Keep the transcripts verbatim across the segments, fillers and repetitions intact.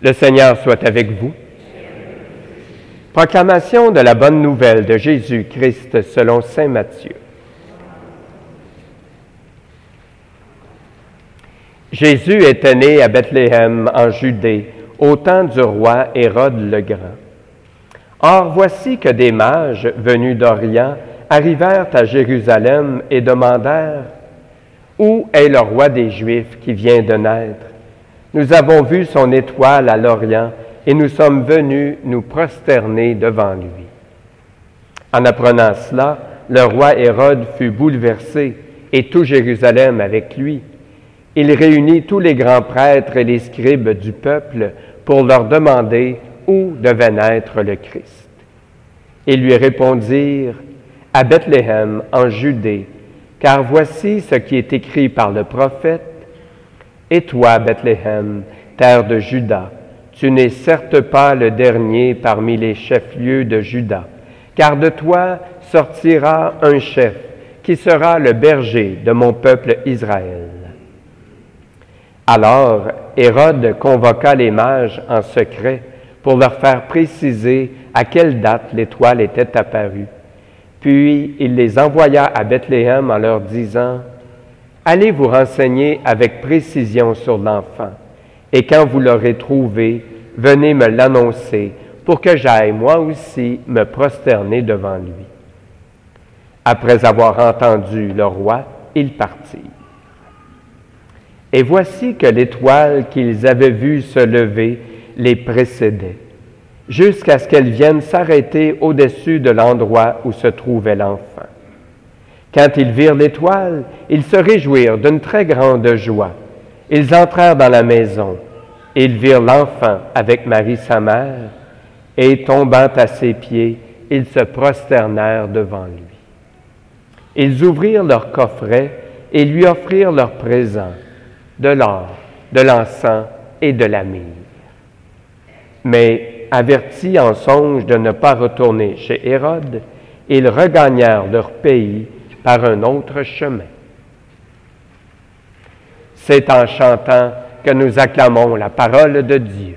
Le Seigneur soit avec vous. Proclamation de la bonne nouvelle de Jésus-Christ selon saint Matthieu. Jésus était né à Bethléem en Judée, au temps du roi Hérode le Grand. Or voici que des mages venus d'Orient arrivèrent à Jérusalem et demandèrent « Où est le roi des Juifs qui vient de naître? Nous avons vu son étoile à l'Orient et nous sommes venus nous prosterner devant lui. » En apprenant cela, le roi Hérode fut bouleversé et tout Jérusalem avec lui. Il réunit tous les grands prêtres et les scribes du peuple pour leur demander où devait naître le Christ. Ils lui répondirent « À Bethléem, en Judée, car voici ce qui est écrit par le prophète. Et toi, Bethléem, terre de Juda, tu n'es certes pas le dernier parmi les chefs-lieux de Juda, car de toi sortira un chef qui sera le berger de mon peuple Israël. » Alors Hérode convoqua les mages en secret pour leur faire préciser à quelle date l'étoile était apparue. Puis il les envoya à Bethléem en leur disant « Allez vous renseigner avec précision sur l'enfant, et quand vous l'aurez trouvé, venez me l'annoncer pour que j'aille moi aussi me prosterner devant lui. » Après avoir entendu le roi, ils partirent. Et voici que l'étoile qu'ils avaient vue se lever les précédait, jusqu'à ce qu'elle vienne s'arrêter au-dessus de l'endroit où se trouvait l'enfant. Quand ils virent l'étoile, ils se réjouirent d'une très grande joie. Ils entrèrent dans la maison. Ils virent l'enfant avec Marie sa mère, et tombant à ses pieds, ils se prosternèrent devant lui. Ils ouvrirent leur coffret et lui offrirent leurs présents, de l'or, de l'encens et de la myrrhe. Mais, avertis en songe de ne pas retourner chez Hérode, ils regagnèrent leur pays par un autre chemin. C'est en chantant que nous acclamons la parole de Dieu.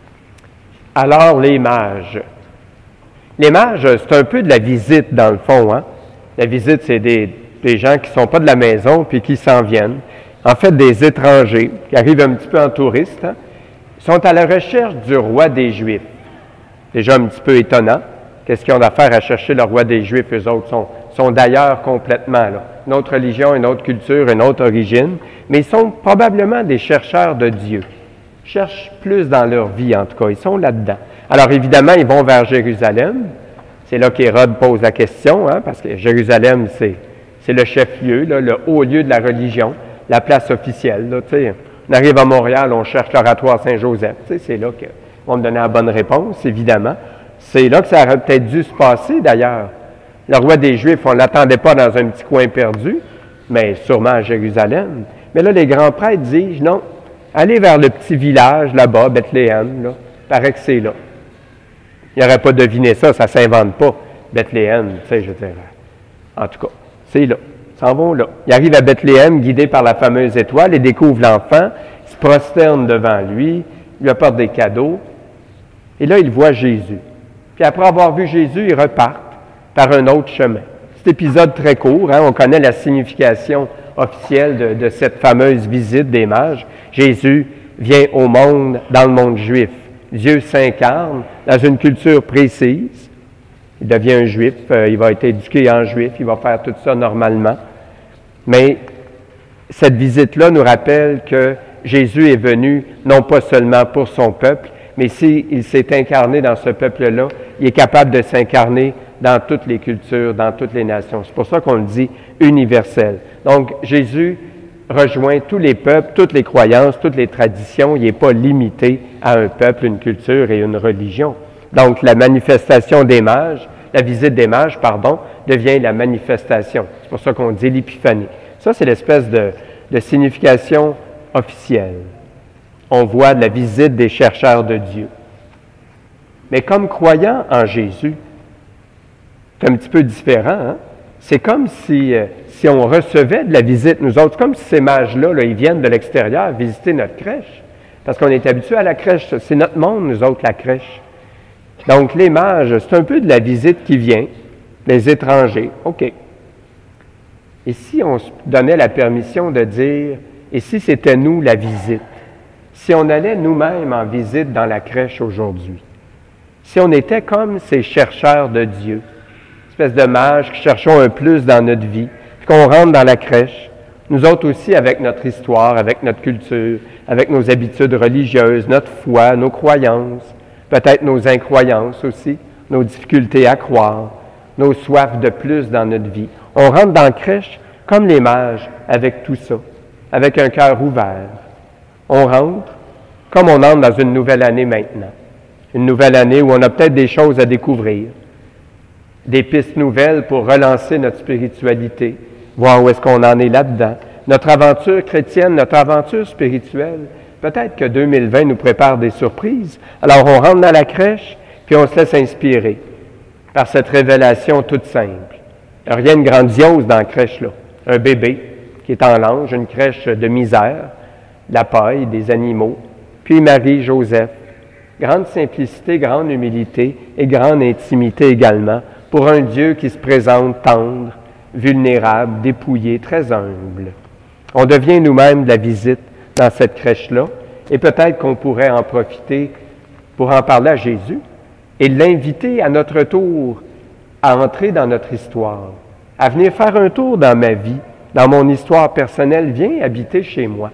Alors les mages. Les mages, c'est un peu de la visite dans le fond. Hein? La visite, c'est des, des gens qui ne sont pas de la maison puis qui s'en viennent. En fait, des étrangers qui arrivent un petit peu en touriste, hein, sont à la recherche du roi des Juifs. Déjà un petit peu étonnant. Qu'est-ce qu'ils ont d'affaire à chercher le roi des Juifs? Eux autres sont, sont d'ailleurs complètement là. Une autre religion, une autre culture, une autre origine. Mais ils sont probablement des chercheurs de Dieu. Ils cherchent plus dans leur vie, en tout cas. Ils sont là-dedans. Alors évidemment, ils vont vers Jérusalem. C'est là qu'Hérode pose la question, hein, parce que Jérusalem, c'est, c'est le chef-lieu, là, le haut lieu de la religion. La place officielle. Là, on arrive à Montréal, on cherche l'oratoire Saint-Joseph. C'est là qu'ils vont me donner la bonne réponse, évidemment. C'est là que ça aurait peut-être dû se passer, d'ailleurs. Le roi des Juifs, on ne l'attendait pas dans un petit coin perdu, mais sûrement à Jérusalem. Mais là, les grands prêtres disent, non, allez vers le petit village là-bas, Bethléem, là. Paraît que c'est là. Il n'aurait pas deviné ça, ça ne s'invente pas. Bethléem, tu sais, je dirais. En tout cas, c'est là. S'en vont là. Ils arrivent à Bethléem, guidés par la fameuse étoile, et découvrent l'enfant, se prosternent devant lui, lui apportent des cadeaux. Et là, ils voient Jésus. Puis après avoir vu Jésus, ils repartent par un autre chemin. Cet épisode très court, hein, on connaît la signification officielle de, de cette fameuse visite des mages. Jésus vient au monde, dans le monde juif. Dieu s'incarne dans une culture précise. Il devient un juif, euh, il va être éduqué en juif, il va faire tout ça normalement. Mais cette visite-là nous rappelle que Jésus est venu non pas seulement pour son peuple, mais s'il s'est incarné dans ce peuple-là, il est capable de s'incarner dans toutes les cultures, dans toutes les nations. C'est pour ça qu'on le dit universel. Donc, Jésus rejoint tous les peuples, toutes les croyances, toutes les traditions. Il n'est pas limité à un peuple, une culture et une religion. Donc, la manifestation des mages, la visite des mages, pardon, devient la manifestation. C'est pour ça qu'on dit l'épiphanie. Ça, c'est l'espèce de, de signification officielle. On voit de la visite des chercheurs de Dieu. Mais comme croyants en Jésus, c'est un petit peu différent. Hein? C'est comme si, euh, si on recevait de la visite, nous autres, comme si ces mages-là, là, ils viennent de l'extérieur visiter notre crèche. Parce qu'on est habitué à la crèche. C'est notre monde, nous autres, la crèche. Donc, les mages, c'est un peu de la visite qui vient, les étrangers. OK. Et si on se donnait la permission de dire, et si c'était nous la visite? Si on allait nous-mêmes en visite dans la crèche aujourd'hui? Si on était comme ces chercheurs de Dieu, espèce de mages qui cherchons un plus dans notre vie, puis qu'on rentre dans la crèche, nous autres aussi avec notre histoire, avec notre culture, avec nos habitudes religieuses, notre foi, nos croyances, peut-être nos incroyances aussi, nos difficultés à croire, nos soifs de plus dans notre vie. On rentre dans la crèche comme les mages avec tout ça, avec un cœur ouvert. On rentre comme on entre dans une nouvelle année maintenant. Une nouvelle année où on a peut-être des choses à découvrir, des pistes nouvelles pour relancer notre spiritualité, voir où est-ce qu'on en est là-dedans. Notre aventure chrétienne, notre aventure spirituelle, peut-être que deux mille vingt nous prépare des surprises. Alors on rentre dans la crèche, puis on se laisse inspirer par cette révélation toute simple. Il n'y a rien de grandiose dans la crèche, là. Un bébé qui est en l'ange, une crèche de misère, de la paille, des animaux, puis Marie, Joseph. Grande simplicité, grande humilité et grande intimité également pour un Dieu qui se présente tendre, vulnérable, dépouillé, très humble. On devient nous-mêmes de la visite dans cette crèche-là et peut-être qu'on pourrait en profiter pour en parler à Jésus et l'inviter à notre tour à entrer dans notre histoire, à venir faire un tour dans ma vie, dans mon histoire personnelle. Viens habiter chez moi.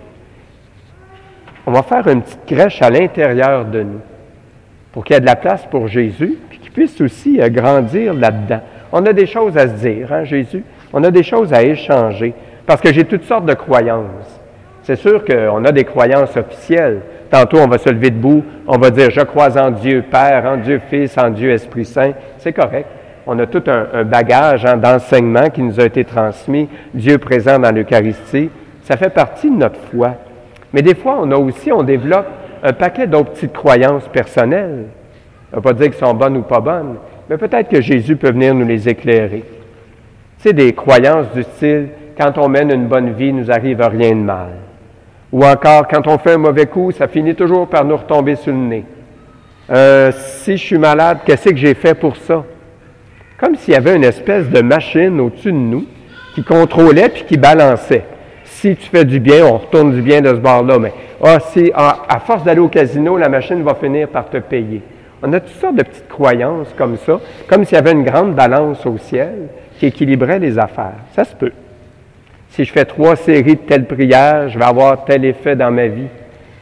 On va faire une petite crèche à l'intérieur de nous pour qu'il y ait de la place pour Jésus, puis qu'il puisse aussi euh, grandir là-dedans. On a des choses à se dire, hein, Jésus? On a des choses à échanger, parce que j'ai toutes sortes de croyances. C'est sûr qu'on a des croyances officielles. Tantôt, on va se lever debout, on va dire « Je crois en Dieu Père, en Dieu Fils, en Dieu Esprit Saint ». C'est correct. On a tout un, un bagage hein, d'enseignement qui nous a été transmis, Dieu présent dans l'Eucharistie. Ça fait partie de notre foi. Mais des fois, on a aussi, on développe un paquet d'autres petites croyances personnelles. On ne va pas dire qu'elles sont bonnes ou pas bonnes, mais peut-être que Jésus peut venir nous les éclairer. Tu sais, des croyances du style « Quand on mène une bonne vie, il ne nous arrive rien de mal ». Ou encore, quand on fait un mauvais coup, ça finit toujours par nous retomber sur le nez. Euh, si je suis malade, qu'est-ce que j'ai fait pour ça? Comme s'il y avait une espèce de machine au-dessus de nous qui contrôlait puis qui balançait. Si tu fais du bien, on retourne du bien de ce bord-là. Mais ah, si, ah, à force d'aller au casino, la machine va finir par te payer. On a toutes sortes de petites croyances comme ça, comme s'il y avait une grande balance au ciel qui équilibrait les affaires. Ça se peut. Si je fais trois séries de telles prières, je vais avoir tel effet dans ma vie.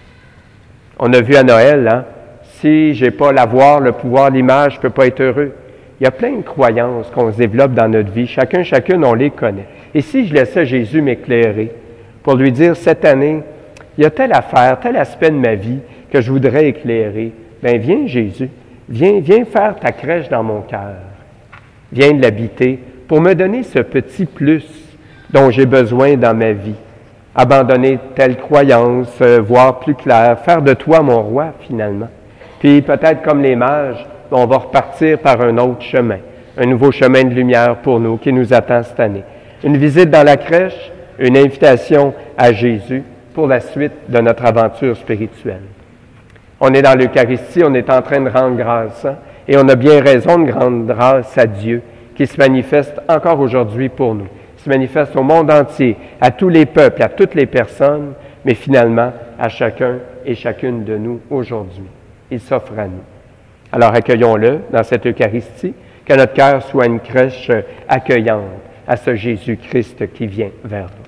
On a vu à Noël, hein, si je n'ai pas l'avoir, le pouvoir, l'image, je ne peux pas être heureux. Il y a plein de croyances qu'on se développe dans notre vie. Chacun, chacune, on les connaît. Et si je laissais Jésus m'éclairer pour lui dire, cette année, il y a telle affaire, tel aspect de ma vie que je voudrais éclairer, bien, viens Jésus, viens, viens faire ta crèche dans mon cœur. Viens l'habiter pour me donner ce petit plus dont j'ai besoin dans ma vie. Abandonner telle croyance, euh, voir plus clair, faire de toi mon roi, finalement. Puis peut-être comme les mages, on va repartir par un autre chemin, un nouveau chemin de lumière pour nous qui nous attend cette année. Une visite dans la crèche, une invitation à Jésus pour la suite de notre aventure spirituelle. On est dans l'Eucharistie, on est en train de rendre grâce, hein, et on a bien raison de rendre grâce à Dieu qui se manifeste encore aujourd'hui pour nous. Se manifeste au monde entier, à tous les peuples, à toutes les personnes, mais finalement à chacun et chacune de nous aujourd'hui. Il s'offre à nous. Alors accueillons-le dans cette Eucharistie, que notre cœur soit une crèche accueillante à ce Jésus-Christ qui vient vers nous.